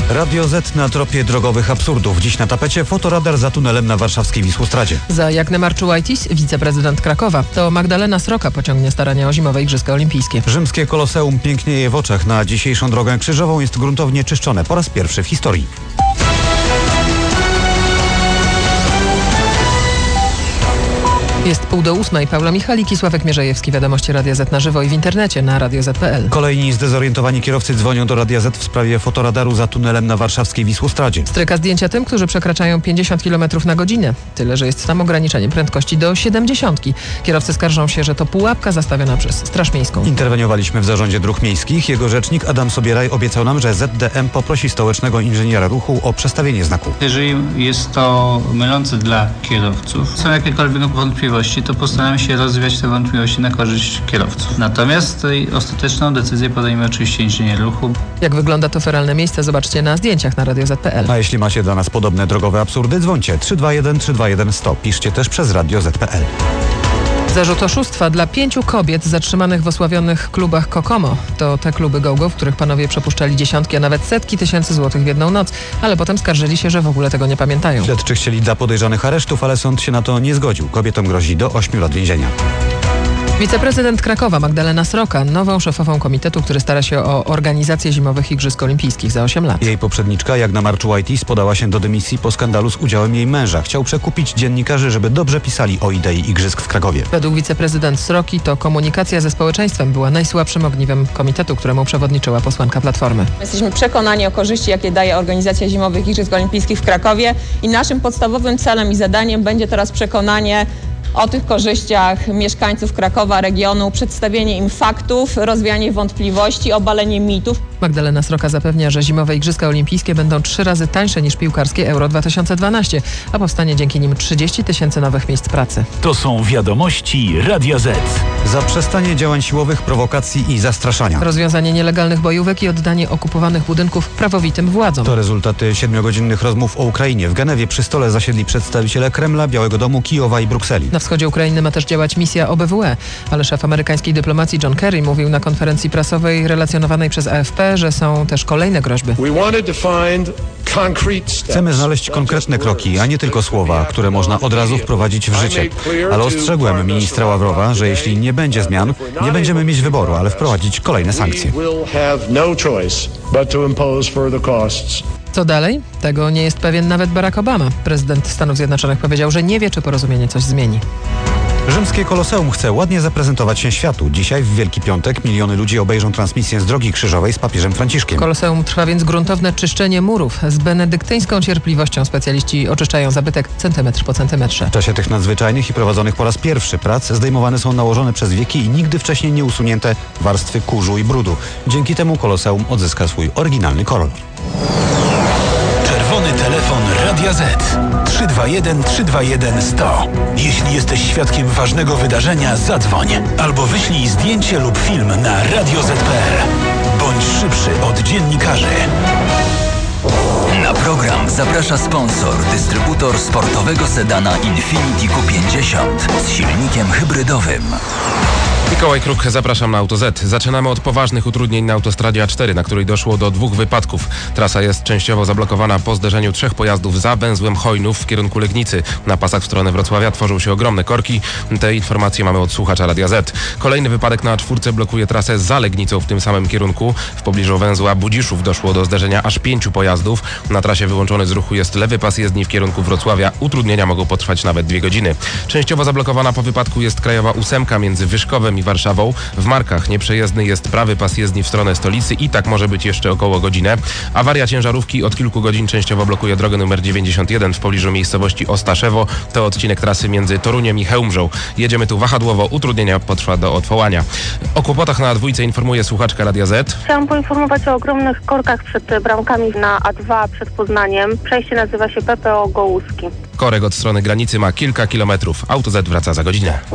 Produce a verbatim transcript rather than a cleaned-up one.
Radio Z na tropie drogowych absurdów. Dziś na tapecie fotoradar za tunelem na warszawskiej Wisłostradzie. Za Jagnem Marczułajtis wiceprezydent Krakowa. To Magdalena Sroka pociągnie starania o zimowe Igrzyska Olimpijskie. Rzymskie Koloseum pięknieje w oczach. Na dzisiejszą drogę krzyżową jest gruntownie czyszczone po raz pierwszy w historii. Jest pół do ósmej. Paula Michalik i Sławek Mierzejewski. Wiadomości Radia Z na żywo i w internecie na radio zet kropka pe el. Kolejni zdezorientowani kierowcy dzwonią do Radia Z w sprawie fotoradaru za tunelem na warszawskiej Wisłostradzie. Stryka zdjęcia tym, którzy przekraczają pięćdziesiąt kilometrów na godzinę. Tyle, że jest tam ograniczenie prędkości do siedemdziesiątki. Kierowcy skarżą się, że to pułapka zastawiona przez Straż Miejską. Interweniowaliśmy w Zarządzie Dróg Miejskich. Jego rzecznik Adam Sobieraj obiecał nam, że zet de em poprosi stołecznego inżyniera ruchu o przestawienie znaku. Jeżeli jest to mylące dla kierowców, są jakiekolwiek wątpliwości, to postaramy się rozwiać te wątpliwości na korzyść kierowców. Natomiast tej ostateczną decyzję podejmie oczywiście inżynier ruchu. Jak wygląda to feralne miejsce, zobaczcie na zdjęciach na radio zet kropka pe el. A jeśli macie dla nas podobne drogowe absurdy, dzwońcie trzy dwa jeden trzy dwa jeden sto. Piszcie też przez radio zet kropka pe el. Zarzut oszustwa dla pięciu kobiet zatrzymanych w osławionych klubach Kokomo. To te kluby go-go, w których panowie przepuszczali dziesiątki, a nawet setki tysięcy złotych w jedną noc, ale potem skarżyli się, że w ogóle tego nie pamiętają. Śledczy chcieli dla podejrzanych aresztów, ale sąd się na to nie zgodził. Kobietom grozi do ośmiu lat więzienia. Wiceprezydent Krakowa Magdalena Sroka, nową szefową komitetu, który stara się o organizację zimowych Igrzysk Olimpijskich za osiem lat. Jej poprzedniczka Jagna Marczułajtis podała się do dymisji po skandalu z udziałem jej męża. Chciał przekupić dziennikarzy, żeby dobrze pisali o idei Igrzysk w Krakowie. Według wiceprezydent Sroki to komunikacja ze społeczeństwem była najsłabszym ogniwem komitetu, któremu przewodniczyła posłanka Platformy. Jesteśmy przekonani o korzyści, jakie daje organizacja zimowych Igrzysk Olimpijskich w Krakowie i naszym podstawowym celem i zadaniem będzie teraz przekonanie o tych korzyściach mieszkańców Krakowa, regionu, przedstawienie im faktów, rozwianie wątpliwości, obalenie mitów. Magdalena Sroka zapewnia, że zimowe Igrzyska Olimpijskie będą trzy razy tańsze niż piłkarskie Euro dwa tysiące dwanaście, a powstanie dzięki nim trzydzieści tysięcy nowych miejsc pracy. To są wiadomości Radia Z. Zaprzestanie działań siłowych, prowokacji i zastraszania. Rozwiązanie nielegalnych bojówek i oddanie okupowanych budynków prawowitym władzom. To rezultaty siedmiogodzinnych rozmów o Ukrainie. W Genewie przy stole zasiedli przedstawiciele Kremla, Białego Domu, Kijowa i Brukseli. Na wschodzie Ukrainy ma też działać misja O B W E, ale szef amerykańskiej dyplomacji John Kerry mówił na konferencji prasowej relacjonowanej przez A F P, że są też kolejne groźby. Chcemy znaleźć konkretne kroki, a nie tylko słowa, które można od razu wprowadzić w życie. Ale ostrzegłem ministra Ławrowa, że jeśli nie będzie zmian, nie będziemy mieć wyboru, ale wprowadzić kolejne sankcje. Co dalej? Tego nie jest pewien nawet Barack Obama. Prezydent Stanów Zjednoczonych powiedział, że nie wie, czy porozumienie coś zmieni. Rzymskie Koloseum chce ładnie zaprezentować się światu. Dzisiaj w Wielki Piątek miliony ludzi obejrzą transmisję z Drogi Krzyżowej z papieżem Franciszkiem. W Koloseum trwa więc gruntowne czyszczenie murów. Z benedyktyńską cierpliwością specjaliści oczyszczają zabytek centymetr po centymetrze. W czasie tych nadzwyczajnych i prowadzonych po raz pierwszy prac zdejmowane są nałożone przez wieki i nigdy wcześniej nie usunięte warstwy kurzu i brudu. Dzięki temu Koloseum odzyska swój oryginalny kolor. Czerwony telefon Radia Z. trzy dwa jeden trzy dwa jeden sto. Jeśli jesteś świadkiem ważnego wydarzenia, zadzwoń albo wyślij zdjęcie lub film na radio zet kropka pe el. Bądź szybszy od dziennikarzy. Na program zaprasza sponsor, dystrybutor sportowego sedana Infiniti Q pięćdziesiąt z silnikiem hybrydowym. Mikołaj Kruk, zapraszam na Auto Z. Zaczynamy od poważnych utrudnień na autostradzie A cztery, na której doszło do dwóch wypadków. Trasa jest częściowo zablokowana po zderzeniu trzech pojazdów za węzłem Chojnów w kierunku Legnicy. Na pasach w stronę Wrocławia tworzą się ogromne korki. Te informacje mamy od słuchacza Radia Z. Kolejny wypadek na A cztery blokuje trasę za Legnicą w tym samym kierunku. W pobliżu węzła Budziszów doszło do zderzenia aż pięciu pojazdów. Na trasie wyłączony z ruchu jest lewy pas jezdni w kierunku Wrocławia. Utrudnienia mogą potrwać nawet dwie godziny. Częściowo zablokowana po wypadku jest krajowa ósemka między Wyszkowem i Warszawą. W Markach nieprzejezdny jest prawy pas jezdni w stronę stolicy i tak może być jeszcze około godzinę. Awaria ciężarówki od kilku godzin częściowo blokuje drogę numer dziewięćdziesiąt jeden w pobliżu miejscowości Ostaszewo. To odcinek trasy między Toruniem i Chełmżą. Jedziemy tu wahadłowo, utrudnienia potrwa do odwołania. O kłopotach na A dwa informuje słuchaczka Radia Z. Chciałam poinformować o ogromnych korkach przed bramkami na A dwa przed Poznaniem. Przejście nazywa się P P O Gołuski. Korek od strony granicy ma kilka kilometrów. Auto Z wraca za godzinę.